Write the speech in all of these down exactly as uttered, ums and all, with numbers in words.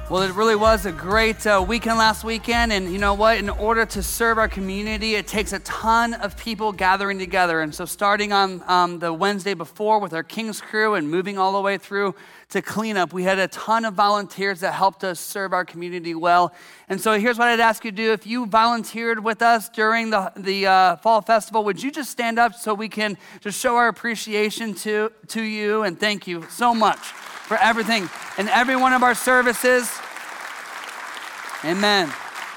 Well, it really was a great uh, weekend last weekend, and you know what? In order to serve our community, it takes a ton of people gathering together. And so starting on um, the Wednesday before with our King's Crew and moving all the way through to cleanup, we had a ton of volunteers that helped us serve our community well. And so here's what I'd ask you to do. If you volunteered with us during the, the uh, Fall Festival, would you just stand up so we can just show our appreciation to, to you, and thank you so much for everything in every one of our services. Amen.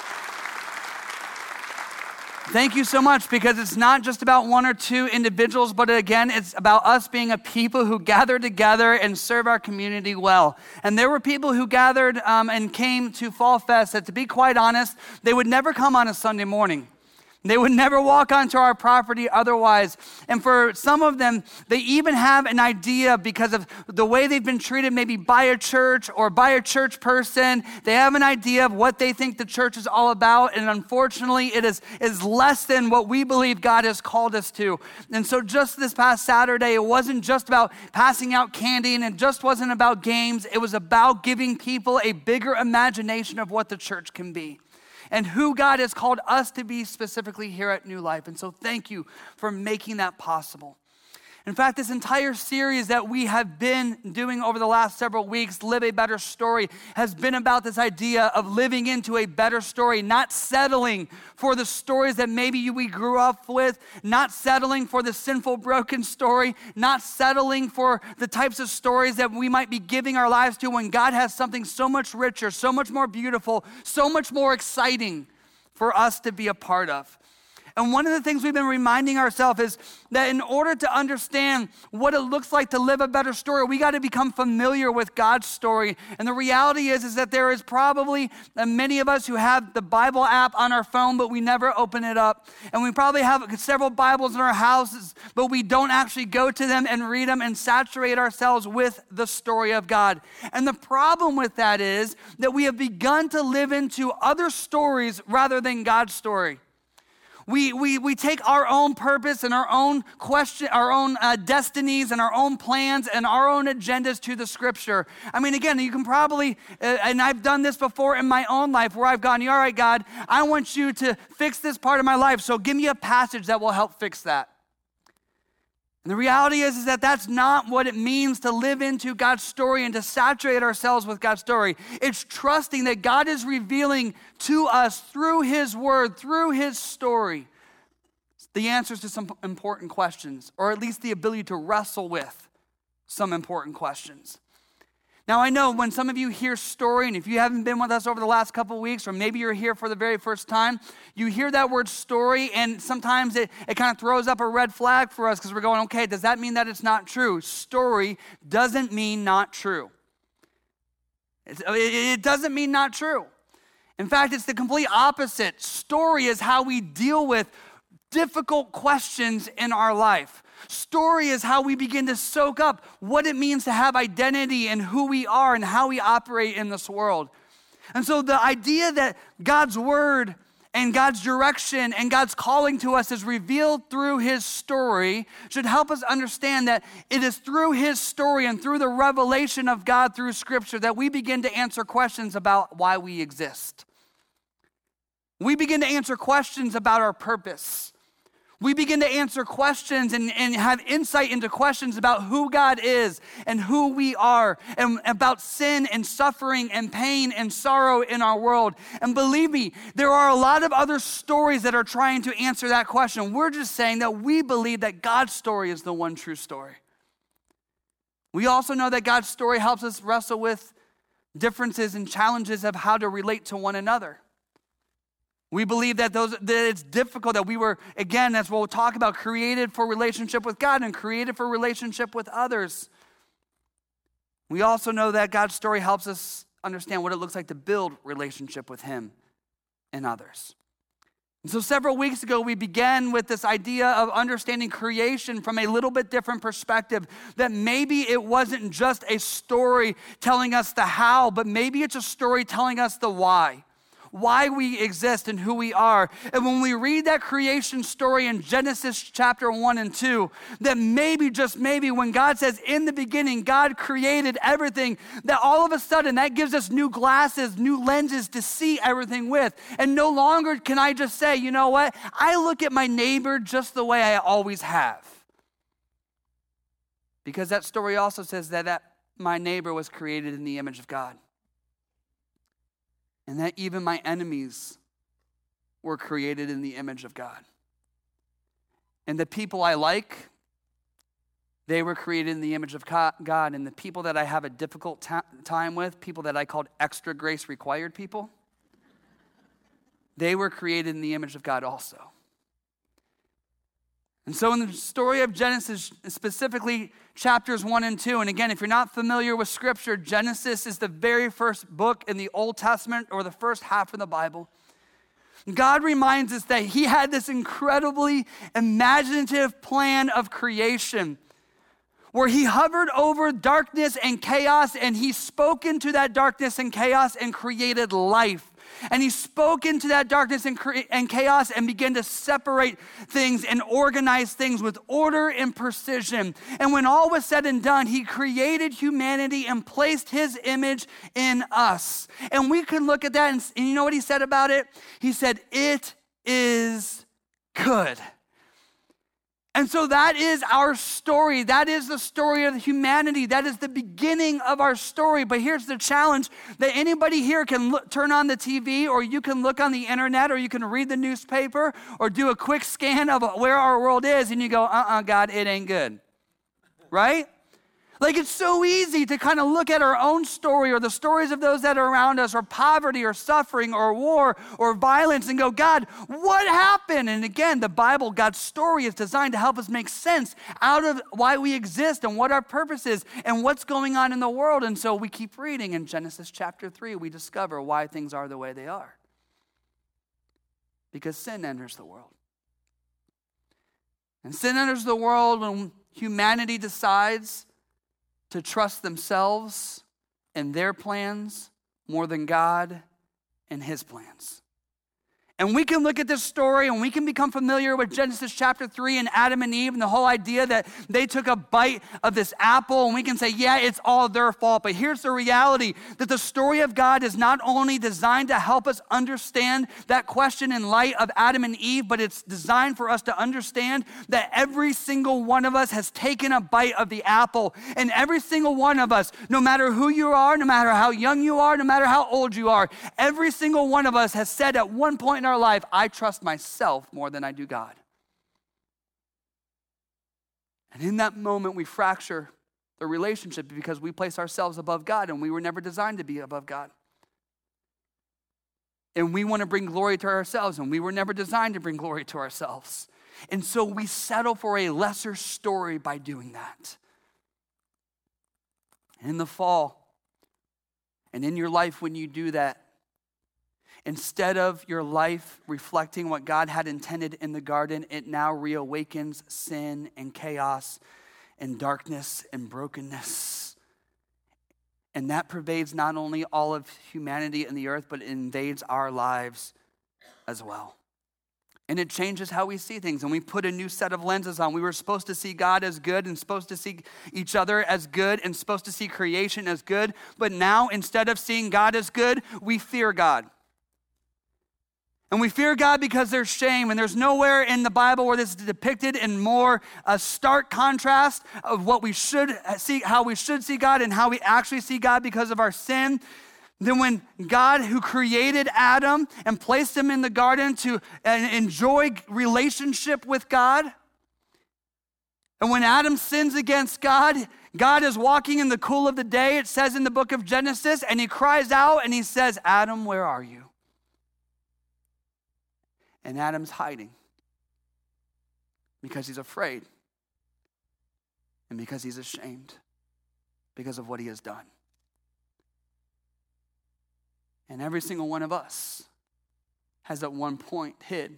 Thank you so much, because it's not just about one or two individuals, but again, it's about us being a people who gather together and serve our community well. And there were people who gathered um, and came to Fall Fest that, to be quite honest, they would never come on a Sunday morning. They would never walk onto our property otherwise. And for some of them, they even have an idea because of the way they've been treated maybe by a church or by a church person. They have an idea of what they think the church is all about. And unfortunately, it is, is less than what we believe God has called us to. And so just this past Saturday, it wasn't just about passing out candy, and it just wasn't about games. It was about giving people a bigger imagination of what the church can be and who God has called us to be specifically here at New Life. And so thank you for making that possible. In fact, this entire series that we have been doing over the last several weeks, Live a Better Story, has been about this idea of living into a better story, not settling for the stories that maybe we grew up with, not settling for the sinful, broken story, not settling for the types of stories that we might be giving our lives to when God has something so much richer, so much more beautiful, so much more exciting for us to be a part of. And one of the things we've been reminding ourselves is that in order to understand what it looks like to live a better story, we got to become familiar with God's story. And the reality is, is that there is probably many of us who have the Bible app on our phone, but we never open it up. And we probably have several Bibles in our houses, but we don't actually go to them and read them and saturate ourselves with the story of God. And the problem with that is that we have begun to live into other stories rather than God's story. We, we, we take our own purpose and our own question, our own uh, destinies and our own plans and our own agendas to the scripture. I mean, again, you can probably, uh, and I've done this before in my own life where I've gone, all right, God, I want you to fix this part of my life, so give me a passage that will help fix that. And the reality is, is that that's not what it means to live into God's story and to saturate ourselves with God's story. It's trusting that God is revealing to us through his word, through his story, the answers to some important questions, or at least the ability to wrestle with some important questions. Now, I know when some of you hear story, and if you haven't been with us over the last couple of weeks, or maybe you're here for the very first time, you hear that word story, and sometimes it, it kind of throws up a red flag for us because we're going, okay, does that mean that it's not true? Story doesn't mean not true. It's, it doesn't mean not true. In fact, it's the complete opposite. Story is how we deal with difficult questions in our life. Story is how we begin to soak up what it means to have identity and who we are and how we operate in this world. And so the idea that God's word and God's direction and God's calling to us is revealed through his story should help us understand that it is through his story and through the revelation of God through scripture that we begin to answer questions about why we exist. We begin to answer questions about our purpose. We begin to answer questions and, and have insight into questions about who God is and who we are, and about sin and suffering and pain and sorrow in our world. And believe me, there are a lot of other stories that are trying to answer that question. We're just saying that we believe that God's story is the one true story. We also know that God's story helps us wrestle with differences and challenges of how to relate to one another. We believe that those that it's difficult, that we were, again, as we'll talk about, created for relationship with God and created for relationship with others. We also know that God's story helps us understand what it looks like to build relationship with him and others. And so several weeks ago, we began with this idea of understanding creation from a little bit different perspective, that maybe it wasn't just a story telling us the how, but maybe it's a story telling us the why. why we exist and who we are. And when we read that creation story in Genesis chapter one and two, that maybe, just maybe, when God says, in the beginning, God created everything, that all of a sudden that gives us new glasses, new lenses to see everything with. And no longer can I just say, you know what? I look at my neighbor just the way I always have. Because that story also says that, that my neighbor was created in the image of God. And that even my enemies were created in the image of God. And the people I like, they were created in the image of God. And the people that I have a difficult ta- time with, people that I called extra grace required people, they were created in the image of God also. And so in the story of Genesis, specifically chapters one and two, and again, if you're not familiar with Scripture, Genesis is the very first book in the Old Testament, or the first half of the Bible. God reminds us that he had this incredibly imaginative plan of creation where he hovered over darkness and chaos, and he spoke into that darkness and chaos and created life. And he spoke into that darkness and, cre- and chaos and began to separate things and organize things with order and precision. And when all was said and done, he created humanity and placed his image in us. And we can look at that, and, and you know what he said about it? He said, "It is good." And so that is our story. That is the story of humanity. That is the beginning of our story. But here's the challenge, that anybody here can look, turn on the T V, or you can look on the internet, or you can read the newspaper, or do a quick scan of where our world is, and you go, uh-uh, God, it ain't good. Right? Like, it's so easy to kind of look at our own story, or the stories of those that are around us, or poverty, or suffering, or war, or violence, and go, God, what happened? And again, the Bible, God's story, is designed to help us make sense out of why we exist and what our purpose is and what's going on in the world. And so we keep reading. In Genesis chapter three, we discover why things are the way they are. Because sin enters the world. And sin enters the world when humanity decides to trust themselves and their plans more than God and his plans. And we can look at this story and we can become familiar with Genesis chapter three and Adam and Eve and the whole idea that they took a bite of this apple, and we can say, yeah, it's all their fault. But here's the reality, that the story of God is not only designed to help us understand that question in light of Adam and Eve, but it's designed for us to understand that every single one of us has taken a bite of the apple. And every single one of us, no matter who you are, no matter how young you are, no matter how old you are, every single one of us has said at one point in our life, I trust myself more than I do God. And in that moment, we fracture the relationship because we place ourselves above God, and we were never designed to be above God. And we want to bring glory to ourselves, and we were never designed to bring glory to ourselves. And so we settle for a lesser story by doing that. In the fall, and in your life when you do that, instead of your life reflecting what God had intended in the garden, it now reawakens sin and chaos and darkness and brokenness. And that pervades not only all of humanity and the earth, but it invades our lives as well. And it changes how we see things, and we put a new set of lenses on. We were supposed to see God as good and supposed to see each other as good and supposed to see creation as good. But now, instead of seeing God as good, we fear God. And we fear God because there's shame, and there's nowhere in the Bible where this is depicted in more a stark contrast of what we should see, how we should see God and how we actually see God because of our sin, than when God, who created Adam and placed him in the garden to enjoy relationship with God. And when Adam sins against God, God is walking in the cool of the day, it says in the book of Genesis, and he cries out and he says, Adam, where are you? And Adam's hiding because he's afraid and because he's ashamed because of what he has done. And every single one of us has at one point hid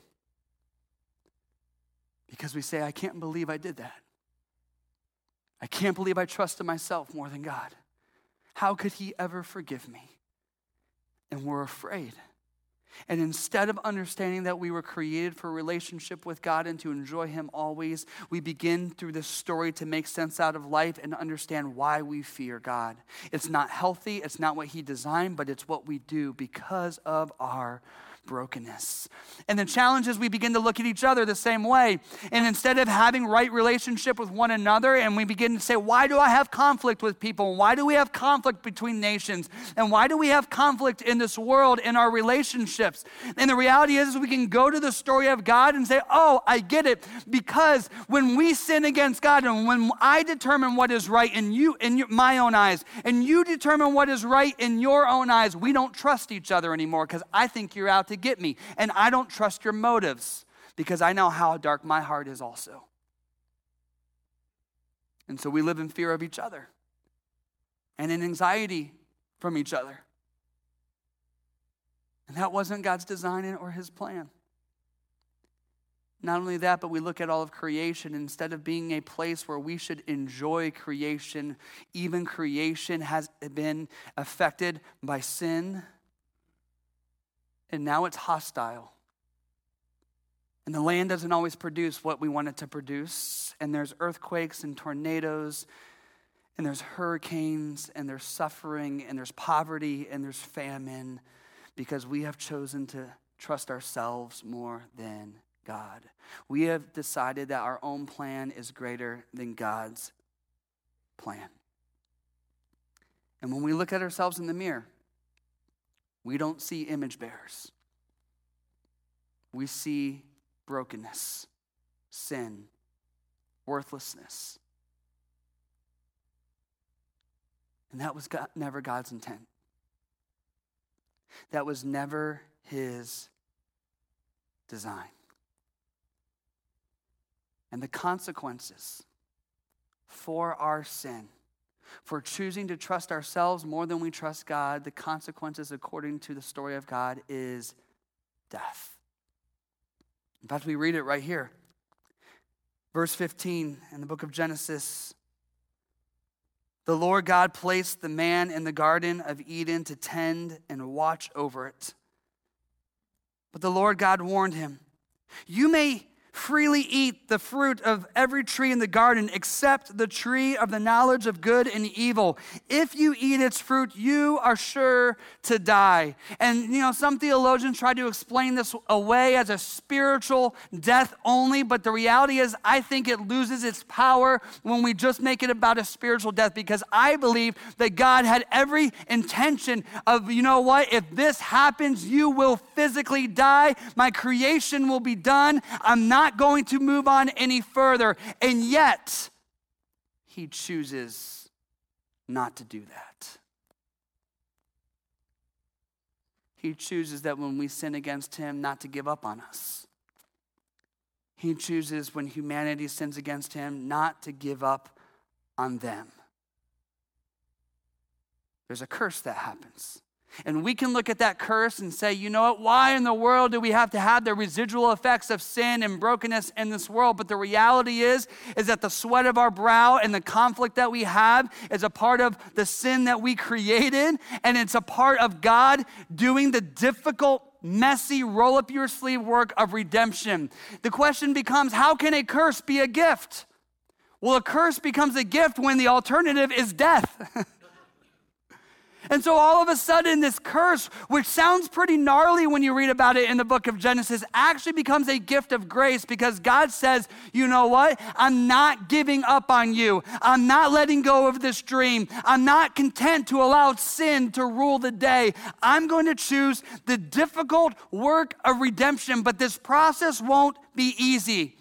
because we say, I can't believe I did that. I can't believe I trusted myself more than God. How could he ever forgive me? And we're afraid. And instead of understanding that we were created for a relationship with God and to enjoy him always, we begin through this story to make sense out of life and understand why we fear God. It's not healthy, it's not what he designed, but it's what we do because of our brokenness. And the challenge is we begin to look at each other the same way. And instead of having right relationship with one another, and we begin to say, why do I have conflict with people? Why do we have conflict between nations? And why do we have conflict in this world in our relationships? And the reality is we can go to the story of God and say, oh, I get it. Because when we sin against God and when I determine what is right in you, in your, my own eyes, and you determine what is right in your own eyes, we don't trust each other anymore because I think you're out to get me. And I don't trust your motives because I know how dark my heart is also. And so we live in fear of each other and in anxiety from each other. And that wasn't God's design or his plan. Not only that, but we look at all of creation. Instead of being a place where we should enjoy creation, even creation has been affected by sin. And now it's hostile. And the land doesn't always produce what we want it to produce. And there's earthquakes and tornadoes, and there's hurricanes, and there's suffering, and there's poverty, and there's famine, because we have chosen to trust ourselves more than God. We have decided that our own plan is greater than God's plan. And when we look at ourselves in the mirror, we don't see image bearers. We see brokenness, sin, worthlessness. And that was God, never God's intent. That was never his design. And the consequences for our sin, for choosing to trust ourselves more than we trust God, the consequences, according to the story of God, is death. In fact, we read it right here. Verse fifteen in the book of Genesis. The Lord God placed the man in the Garden of Eden to tend and watch over it. But the Lord God warned him, you may freely eat the fruit of every tree in the garden except the tree of the knowledge of good and evil. If you eat its fruit, you are sure to die. And, you know, some theologians try to explain this away as a spiritual death only, but the reality is I think it loses its power when we just make it about a spiritual death, because I believe that God had every intention of, you know what, if this happens, you will physically die. My creation will be done. I'm not Not going to move on any further. And yet, he chooses not to do that. He chooses that when we sin against him, not to give up on us. He chooses when humanity sins against him, not to give up on them. There's a curse that happens. And we can look at that curse and say, you know what, why in the world do we have to have the residual effects of sin and brokenness in this world? But the reality is, is that the sweat of our brow and the conflict that we have is a part of the sin that we created, and it's a part of God doing the difficult, messy, roll up your sleeve work of redemption. The question becomes, how can a curse be a gift? Well, a curse becomes a gift when the alternative is death. And so all of a sudden, this curse, which sounds pretty gnarly when you read about it in the book of Genesis, actually becomes a gift of grace, because God says, you know what? I'm not giving up on you. I'm not letting go of this dream. I'm not content to allow sin to rule the day. I'm going to choose the difficult work of redemption, but this process won't be easy.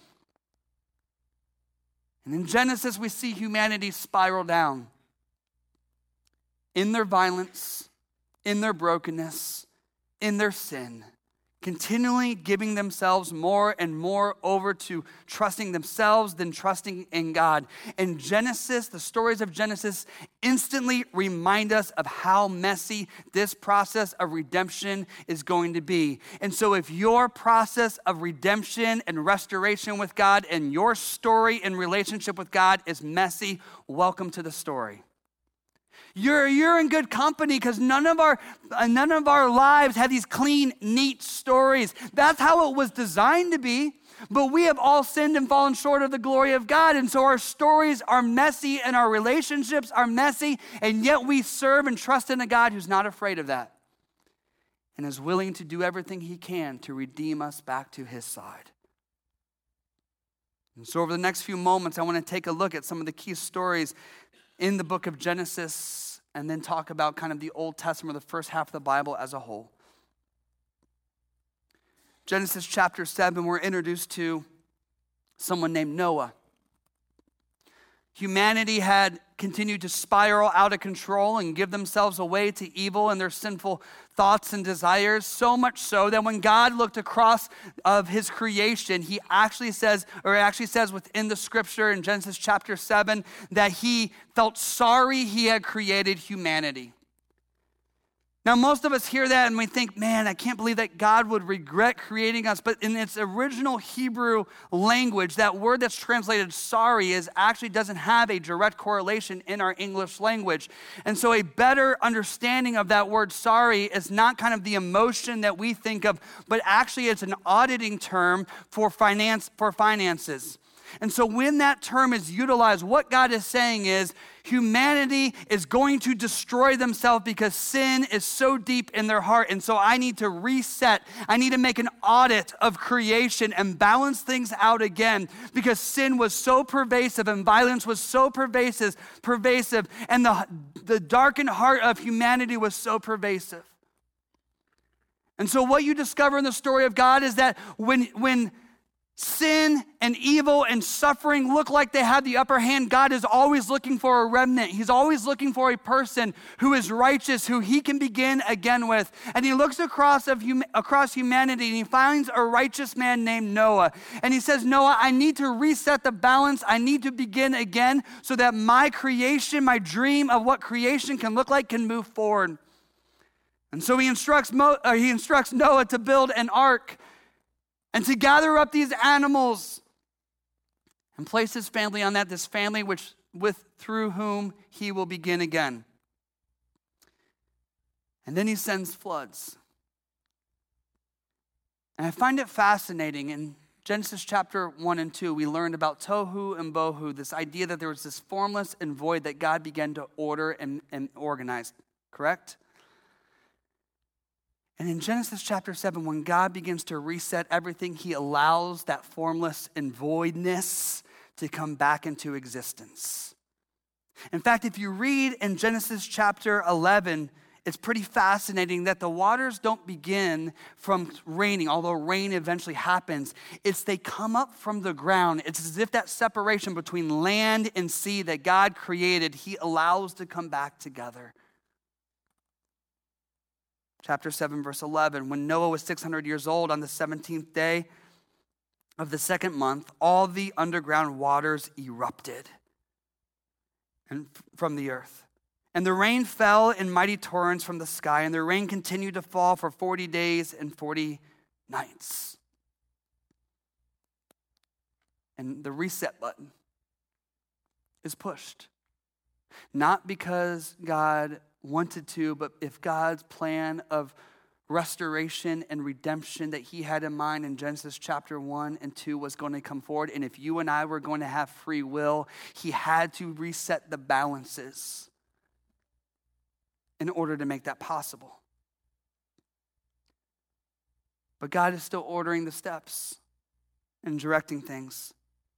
And in Genesis, we see humanity spiral down. In their violence, in their brokenness, in their sin, continually giving themselves more and more over to trusting themselves than trusting in God. And Genesis, the stories of Genesis, instantly remind us of how messy this process of redemption is going to be. And so if your process of redemption and restoration with God and your story in relationship with God is messy, welcome to the story. You're, you're in good company because none of our uh, none of our lives have these clean, neat stories. That's how it was designed to be. But we have all sinned and fallen short of the glory of God. And so our stories are messy and our relationships are messy. And yet we serve and trust in a God who's not afraid of that and is willing to do everything he can to redeem us back to his side. And so over the next few moments, I want to take a look at some of the key stories in the book of Genesis and then talk about kind of the Old Testament, or the first half of the Bible as a whole. Genesis chapter seven, we're introduced to someone named Noah. Humanity had continued to spiral out of control and give themselves away to evil and their sinful thoughts and desires, so much so that when God looked across of his creation, he actually says, or actually says within the scripture in Genesis chapter seven, that he felt sorry he had created humanity. Now, most of us hear that and we think, man, I can't believe that God would regret creating us. But in its original Hebrew language, that word that's translated sorry is actually doesn't have a direct correlation in our English language. And so a better understanding of that word sorry is not kind of the emotion that we think of, but actually it's an auditing term for finance for finances. And so when that term is utilized, what God is saying is humanity is going to destroy themselves because sin is so deep in their heart. And so I need to reset. I need to make an audit of creation and balance things out again because sin was so pervasive and violence was so pervasive, pervasive, and the, the darkened heart of humanity was so pervasive. And so what you discover in the story of God is that when, when sin and evil and suffering look like they have the upper hand, God is always looking for a remnant. He's always looking for a person who is righteous, who he can begin again with. And he looks across of hum- across humanity and he finds a righteous man named Noah. And he says, Noah, I need to reset the balance. I need to begin again so that my creation, my dream of what creation can look like can move forward. And so he instructs, Mo- uh, he instructs Noah to build an ark and to gather up these animals and place his family on that, this family which with through whom he will begin again. And then he sends floods. And I find it fascinating. In Genesis chapter one and two, we learned about tohu and bohu, this idea that there was this formless and void that God began to order and, and organize, correct? And in Genesis chapter seven, when God begins to reset everything, he allows that formless and voidness to come back into existence. In fact, if you read in Genesis chapter eleven, it's pretty fascinating that the waters don't begin from raining, although rain eventually happens. It's they come up from the ground. It's as if that separation between land and sea that God created, he allows to come back together. Chapter seven, verse eleven, when Noah was six hundred years old on the seventeenth day of the second month, all the underground waters erupted and from the earth. And the rain fell in mighty torrents from the sky, and the rain continued to fall for forty days and forty nights. And the reset button is pushed. Not because God wanted to, but if God's plan of restoration and redemption that he had in mind in Genesis chapter one and two was going to come forward, and if you and I were going to have free will, he had to reset the balances in order to make that possible. But God is still ordering the steps and directing things.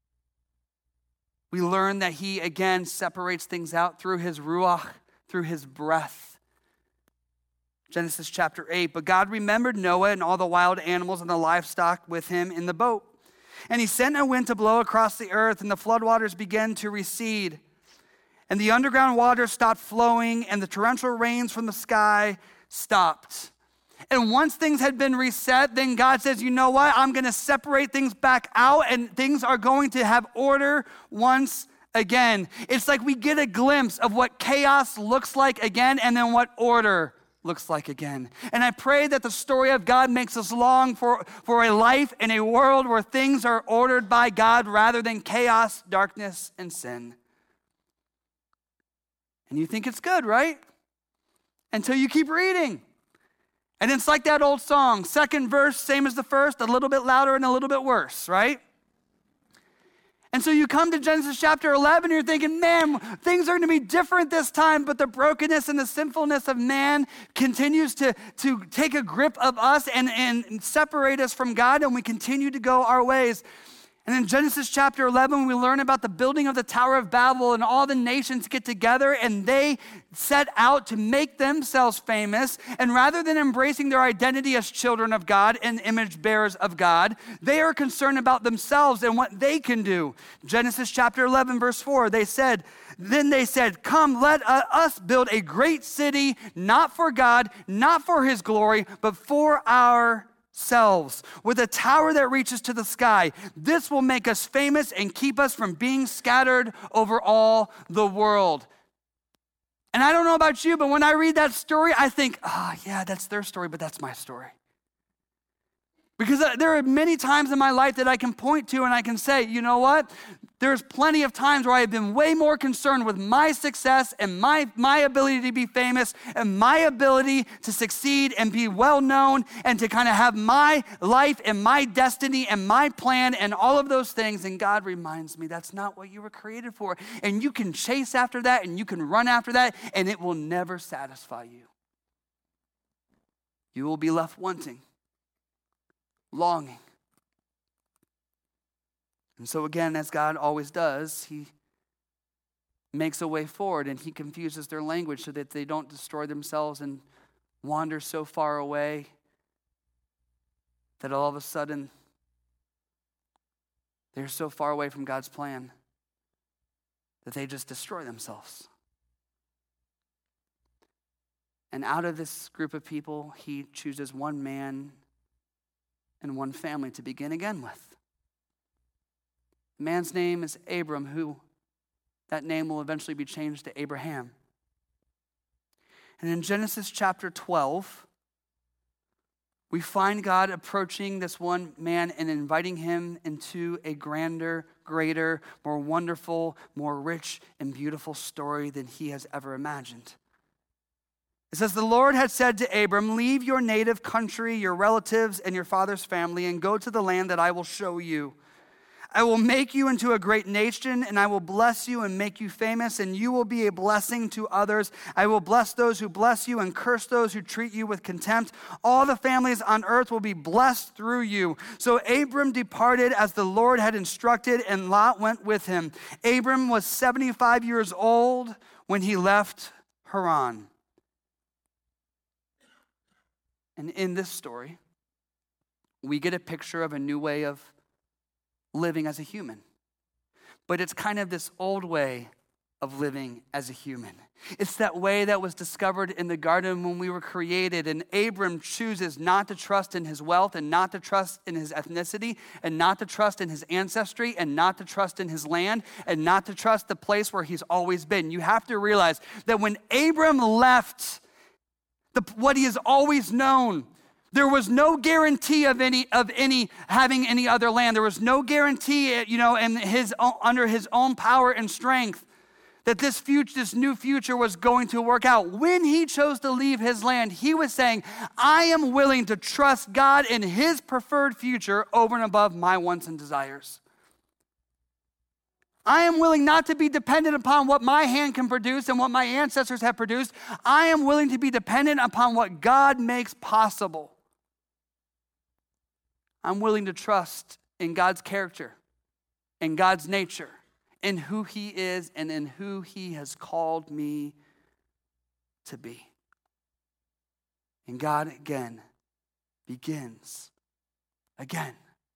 We learn that he again separates things out through his ruach, through his breath. Genesis chapter eight, but God remembered Noah and all the wild animals and the livestock with him in the boat. And he sent a wind to blow across the earth, and the floodwaters began to recede. And the underground waters stopped flowing, and the torrential rains from the sky stopped. And once things had been reset, then God says, you know what? I'm going to separate things back out, and things are going to have order once again. It's like we get a glimpse of what chaos looks like again, and then what order looks like again. And I pray that the story of God makes us long for, for a life in a world where things are ordered by God rather than chaos, darkness, and sin. And you think it's good, right? Until you keep reading. And it's like that old song, second verse, same as the first, a little bit louder and a little bit worse, right? And so you come to Genesis chapter eleven, and you're thinking, man, things are going to be different this time, but the brokenness and the sinfulness of man continues to, to take a grip of us and, and separate us from God, and we continue to go our ways. And in Genesis chapter eleven, we learn about the building of the Tower of Babel, and all the nations get together and they set out to make themselves famous. And rather than embracing their identity as children of God and image bearers of God, they are concerned about themselves and what they can do. Genesis chapter eleven, verse four, they said, then they said, come, let us build a great city, not for God, not for his glory, but for our selves, with a tower that reaches to the sky. This will make us famous and keep us from being scattered over all the world. And I don't know about you, but when I read that story, I think, oh yeah, that's their story, but that's my story. Because there are many times in my life that I can point to and I can say, you know what? There's plenty of times where I've been way more concerned with my success and my, my ability to be famous and my ability to succeed and be well known and to kind of have my life and my destiny and my plan and all of those things. And God reminds me that's not what you were created for. And you can chase after that and you can run after that and it will never satisfy you. You will be left wanting, longing. And so again, as God always does, he makes a way forward and he confuses their language so that they don't destroy themselves and wander so far away that all of a sudden they're so far away from God's plan that they just destroy themselves. And out of this group of people, he chooses one man and one family to begin again with. The man's name is Abram, who that name will eventually be changed to Abraham. And in Genesis chapter twelve, we find God approaching this one man and inviting him into a grander, greater, more wonderful, more rich and beautiful story than he has ever imagined. It says, the Lord had said to Abram, leave your native country, your relatives, and your father's family, and go to the land that I will show you. I will make you into a great nation, and I will bless you and make you famous, and you will be a blessing to others. I will bless those who bless you and curse those who treat you with contempt. All the families on earth will be blessed through you. So Abram departed as the Lord had instructed, and Lot went with him. Abram was seventy-five years old when he left Haran. And in this story, we get a picture of a new way of living as a human. But it's kind of this old way of living as a human. It's that way that was discovered in the garden when we were created. And Abram chooses not to trust in his wealth and not to trust in his ethnicity and not to trust in his ancestry and not to trust in his land and not to trust the place where he's always been. You have to realize that when Abram left the, what he has always known, there was no guarantee of any of any having any other land. There was no guarantee, you know, in his under his own power and strength that this future, this new future was going to work out. When he chose to leave his land, he was saying, I am willing to trust God in his preferred future over and above my wants and desires. I am willing not to be dependent upon what my hand can produce and what my ancestors have produced. I am willing to be dependent upon what God makes possible. I'm willing to trust in God's character, in God's nature, in who he is, and in who he has called me to be. And God again begins again.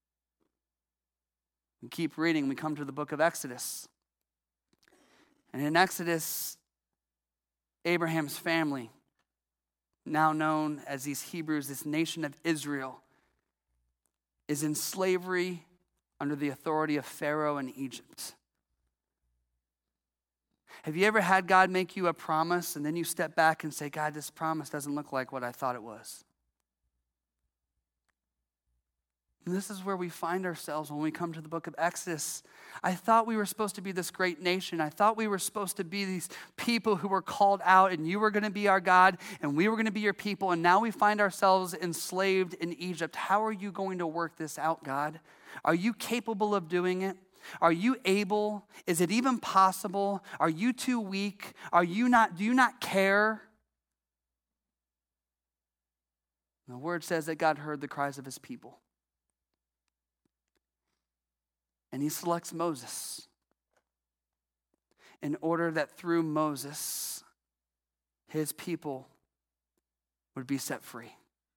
We keep reading, we come to the book of Exodus. And in Exodus, Abraham's family, now known as these Hebrews, this nation of Israel, is in slavery under the authority of Pharaoh in Egypt. Have you ever had God make you a promise and then you step back and say, God, this promise doesn't look like what I thought it was? And this is where we find ourselves when we come to the book of Exodus. I thought we were supposed to be this great nation. I thought we were supposed to be these people who were called out, and you were going to be our God, and we were going to be your people, and now we find ourselves enslaved in Egypt. How are you going to work this out, God? Are you capable of doing it? Are you able? Is it even possible? Are you too weak? Are you not, do you not care? The word says that God heard the cries of his people. And he selects Moses in order that through Moses, his people would be set free.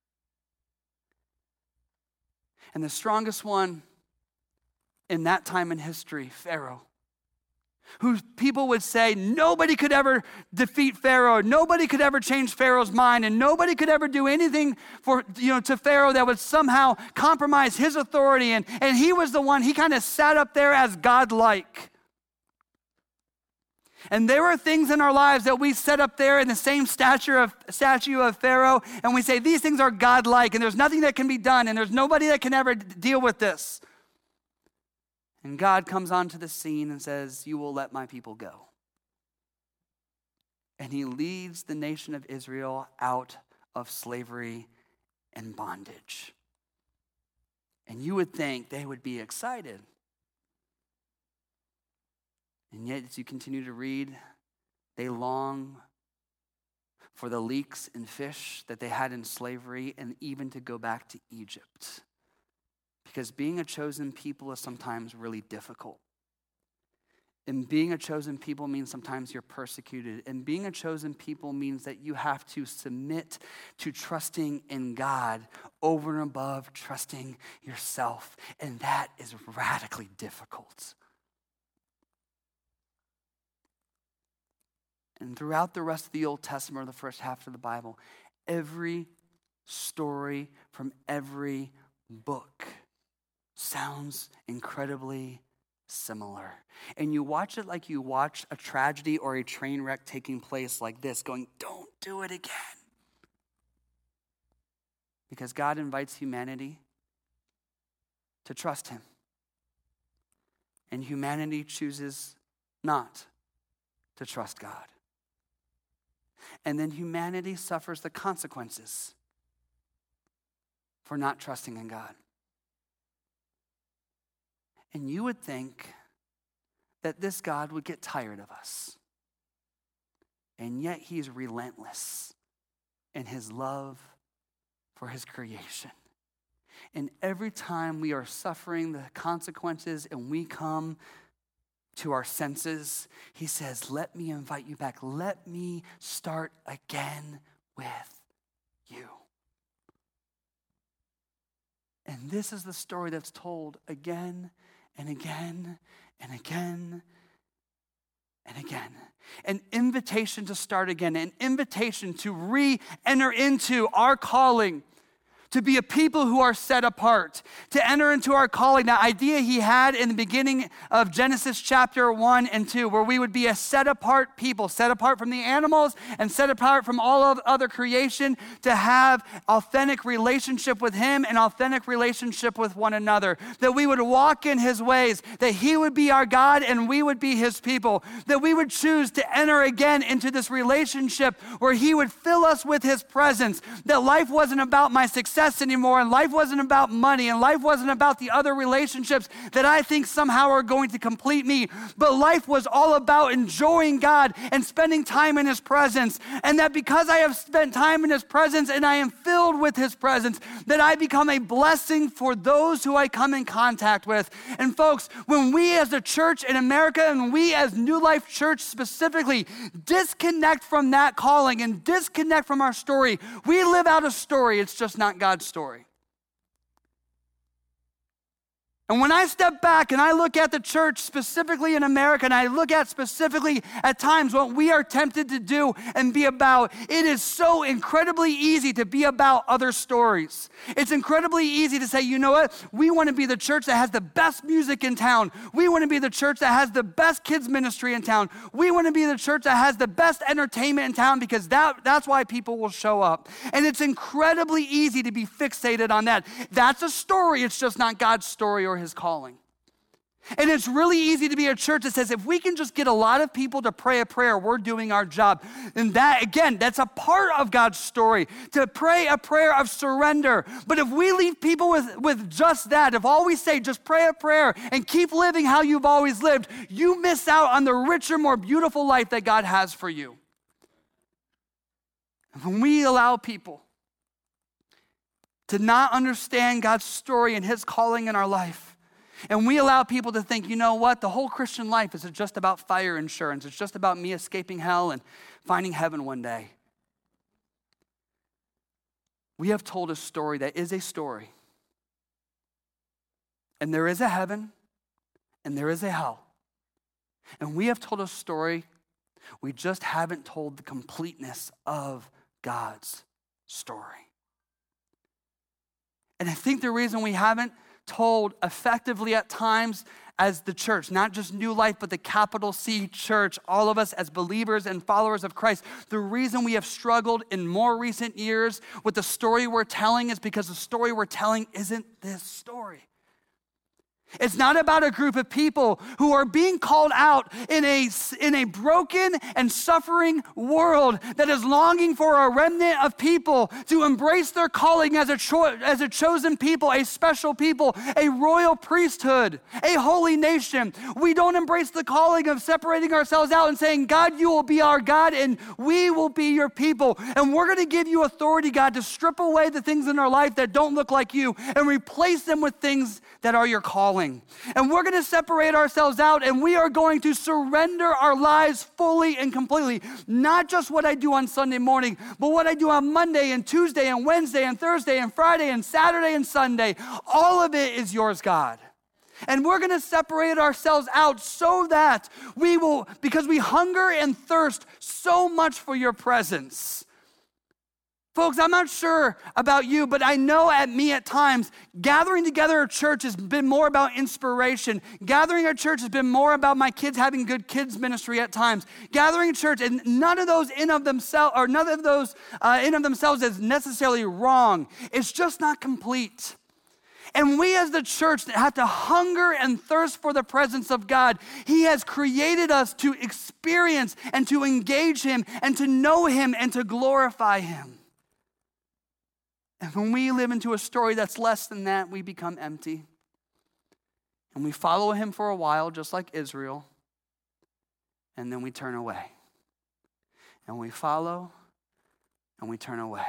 And the strongest one in that time in history, Pharaoh, who people would say nobody could ever defeat Pharaoh, nobody could ever change Pharaoh's mind, and nobody could ever do anything for, you know, to Pharaoh that would somehow compromise his authority. And, and he was the one, he kind of sat up there as godlike. And there are things in our lives that we set up there in the same stature of statue of Pharaoh, and we say these things are godlike, and there's nothing that can be done, and there's nobody that can ever deal with this. And God comes onto the scene and says, you will let my people go. And he leads the nation of Israel out of slavery and bondage. And you would think they would be excited. And yet, as you continue to read, they long for the leeks and fish that they had in slavery and even to go back to Egypt. Because being a chosen people is sometimes really difficult. And being a chosen people means sometimes you're persecuted. And being a chosen people means that you have to submit to trusting in God over and above trusting yourself. And that is radically difficult. And throughout the rest of the Old Testament, or the first half of the Bible, every story from every book sounds incredibly similar. And you watch it like you watch a tragedy or a train wreck taking place like this, going, don't do it again. Because God invites humanity to trust him. And humanity chooses not to trust God. And then humanity suffers the consequences for not trusting in God. And you would think that this God would get tired of us. And yet he's relentless in his love for his creation. And every time we are suffering the consequences and we come to our senses, he says, let me invite you back. Let me start again with you. And this is the story that's told again and again and again and again. An invitation to start again, an invitation to re-enter into our calling, to be a people who are set apart, to enter into our calling, that idea he had in the beginning of Genesis chapter one and two, where we would be a set apart people, set apart from the animals and set apart from all of other creation, to have authentic relationship with him and authentic relationship with one another, that we would walk in his ways, that he would be our God and we would be his people, that we would choose to enter again into this relationship where he would fill us with his presence, that life wasn't about my success anymore, and life wasn't about money, and life wasn't about the other relationships that I think somehow are going to complete me, but life was all about enjoying God and spending time in his presence, and that because I have spent time in his presence and I am filled with his presence, that I become a blessing for those who I come in contact with. And folks, when we as a church in America, and we as New Life Church specifically, disconnect from that calling and disconnect from our story, we live out a story. It's just not God's story. And when I step back and I look at the church specifically in America, and I look at specifically at times what we are tempted to do and be about, it is so incredibly easy to be about other stories. It's incredibly easy to say, you know what? We want to be the church that has the best music in town. We want to be the church that has the best kids ministry in town. We want to be the church that has the best entertainment in town because that, that's why people will show up. And it's incredibly easy to be fixated on that. That's a story. It's just not God's story or his calling. And it's really easy to be a church that says, if we can just get a lot of people to pray a prayer, we're doing our job. And that, again, that's a part of God's story, to pray a prayer of surrender. But if we leave people with, with just that, if all we say, just pray a prayer and keep living how you've always lived, you miss out on the richer, more beautiful life that God has for you. And when we allow people to not understand God's story and his calling in our life, and we allow people to think, you know what, the whole Christian life is just about fire insurance. It's just about me escaping hell and finding heaven one day. We have told a story that is a story. And there is a heaven, and there is a hell. And we have told a story, we just haven't told the completeness of God's story. And I think the reason we haven't told effectively at times as the church, not just New Life, but the capital C church, all of us as believers and followers of Christ, the reason we have struggled in more recent years with the story we're telling is because the story we're telling isn't this story. It's not about a group of people who are being called out in a, in a broken and suffering world that is longing for a remnant of people to embrace their calling as a, cho- as a chosen people, a special people, a royal priesthood, a holy nation. We don't embrace the calling of separating ourselves out and saying, God, you will be our God and we will be your people. And we're going to give you authority, God, to strip away the things in our life that don't look like you and replace them with things that are your calling. And we're going to separate ourselves out and we are going to surrender our lives fully and completely. Not just what I do on Sunday morning, but what I do on Monday and Tuesday and Wednesday and Thursday and Friday and Saturday and Sunday. All of it is yours, God. And we're going to separate ourselves out so that we will, because we hunger and thirst so much for your presence. Folks, I'm not sure about you, but I know at me at times, gathering together at church has been more about inspiration. Gathering at church has been more about my kids having good kids ministry at times. Gathering at church, and none of those in of themselves, or none of those uh, in of themselves is necessarily wrong. It's just not complete. And we as the church have to hunger and thirst for the presence of God. He has created us to experience and to engage him and to know him and to glorify him. And when we live into a story that's less than that, we become empty. And we follow him for a while, just like Israel. And then we turn away. And we follow, and we turn away.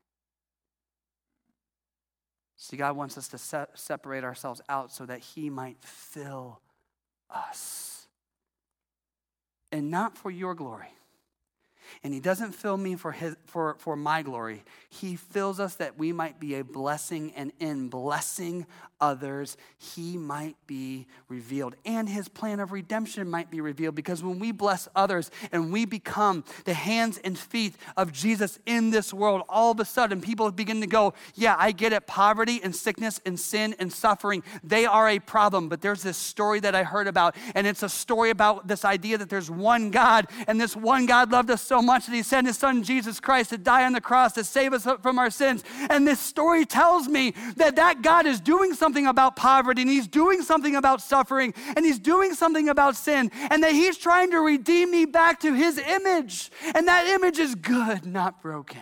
See, God wants us to se- separate ourselves out so that he might fill us. And not for your glory. And he doesn't fill me for his for, for my glory. He fills us that we might be a blessing, and in blessing others, he might be revealed. And his plan of redemption might be revealed, because when we bless others and we become the hands and feet of Jesus in this world, all of a sudden people begin to go, yeah, I get it. Poverty and sickness and sin and suffering, they are a problem. But there's this story that I heard about, and it's a story about this idea that there's one God, and this one God loved us so much that he sent his son Jesus Christ to die on the cross to save us from our sins. And this story tells me that that God is doing something about poverty, and he's doing something about suffering, and he's doing something about sin, and that he's trying to redeem me back to his image. And that image is good, not broken.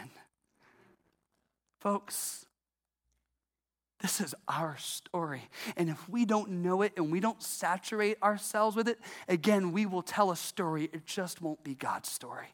Folks, this is our story. And if we don't know it and we don't saturate ourselves with it, again, we will tell a story. It just won't be God's story.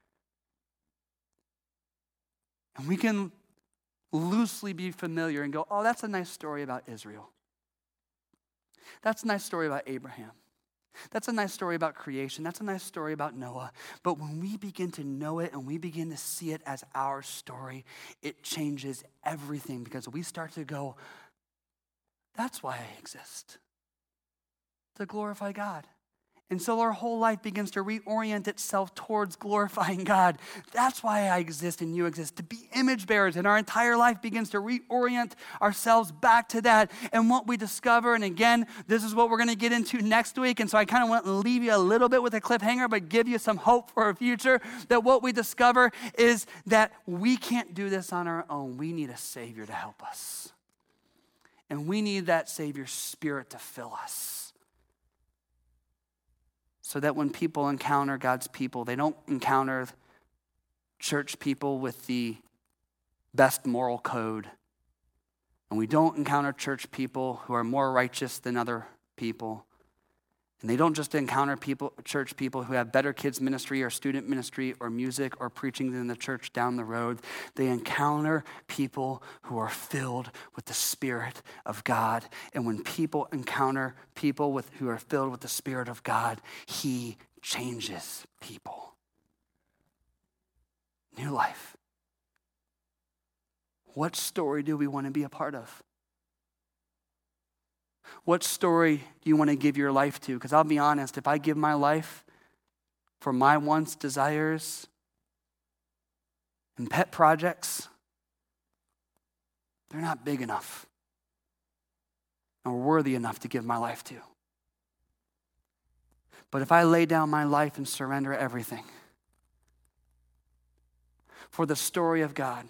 And we can loosely be familiar and go, oh, that's a nice story about Israel. That's a nice story about Abraham. That's a nice story about creation. That's a nice story about Noah. But when we begin to know it and we begin to see it as our story, it changes everything, because we start to go, That's why I exist, to glorify God. And so our whole life begins to reorient itself towards glorifying God. That's why I exist and you exist, to be image bearers. And our entire life begins to reorient ourselves back to that. And what we discover, and again, this is what we're going to get into next week. And so I kind of want to leave you a little bit with a cliffhanger, but give you some hope for a future, that what we discover is that we can't do this on our own. We need a Savior to help us. And we need that Savior's Spirit to fill us, so that when people encounter God's people, they don't encounter church people with the best moral code. And we don't encounter church people who are more righteous than other people. And they don't just encounter people, church people who have better kids ministry or student ministry or music or preaching than the church down the road. They encounter people who are filled with the Spirit of God. And when people encounter people with, who are filled with the Spirit of God, He changes people. New life. What story do we want to be a part of? What story do you want to give your life to? Because I'll be honest, if I give my life for my wants, desires, and pet projects, they're not big enough or worthy enough to give my life to. But if I lay down my life and surrender everything for the story of God,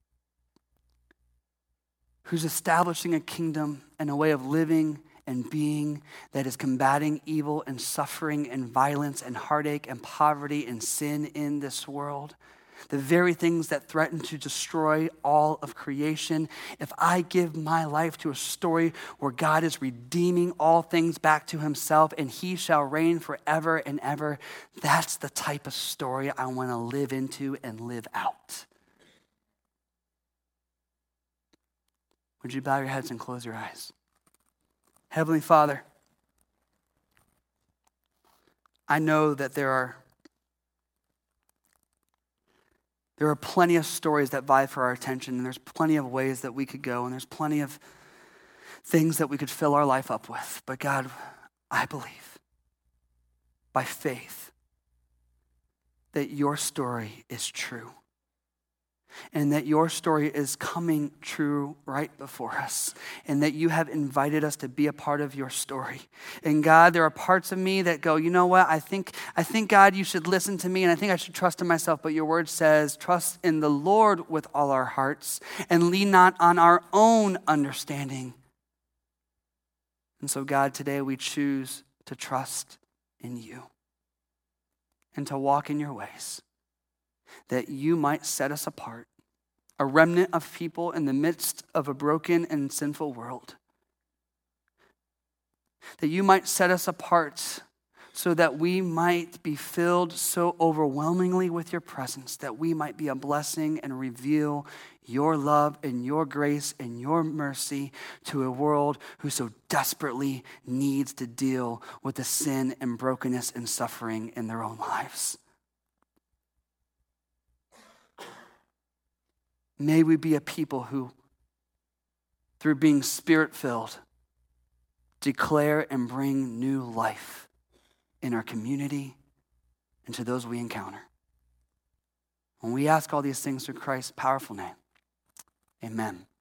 who's establishing a kingdom and a way of living and being that is combating evil and suffering and violence and heartache and poverty and sin in this world, the very things that threaten to destroy all of creation. If I give my life to a story where God is redeeming all things back to Himself and He shall reign forever and ever, that's the type of story I want to live into and live out. Would you bow your heads and close your eyes? Heavenly Father, I know that there are there are plenty of stories that vie for our attention, and there's plenty of ways that we could go, and there's plenty of things that we could fill our life up with. But God, I believe by faith that your story is true. And that your story is coming true right before us. And that you have invited us to be a part of your story. And God, there are parts of me that go, you know what, I think, I think God, you should listen to me and I think I should trust in myself. But your word says, trust in the Lord with all our hearts and lean not on our own understanding. And so God, today we choose to trust in you and to walk in your ways, that you might set us apart, a remnant of people in the midst of a broken and sinful world. That you might set us apart so that we might be filled so overwhelmingly with your presence, that we might be a blessing and reveal your love and your grace and your mercy to a world who so desperately needs to deal with the sin and brokenness and suffering in their own lives. May we be a people who, through being Spirit-filled, declare and bring new life in our community and to those we encounter. And we ask all these things through Christ's powerful name. Amen.